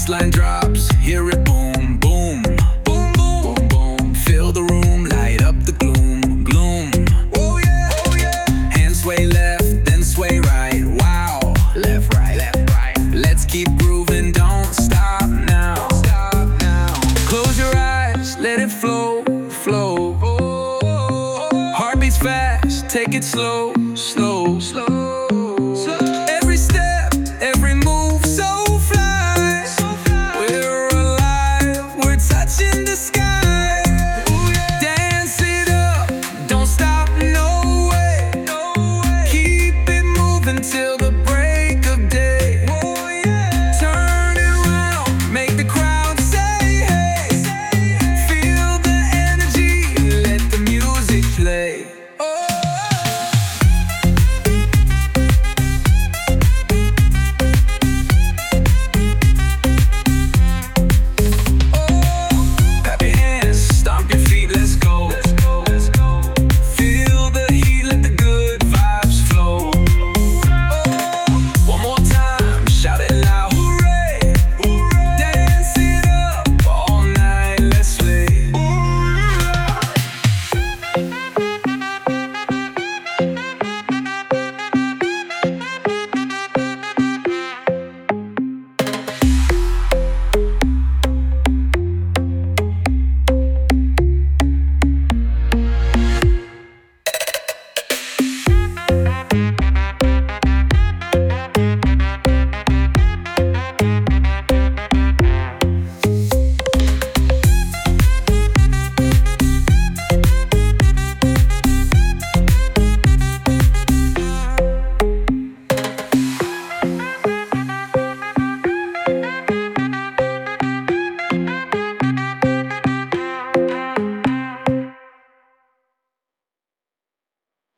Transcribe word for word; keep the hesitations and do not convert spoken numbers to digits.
bassline drops, hear it boom, boom, boom, boom, boom, boom. Fill the room, light up the gloom, gloom. Oh yeah, oh yeah. Hands sway left, then sway right. Wow, left, right, left, right. Let's keep grooving, don't stop now. Stop now. Close your eyes, let it flow, flow. Heart beats fast, take it slow.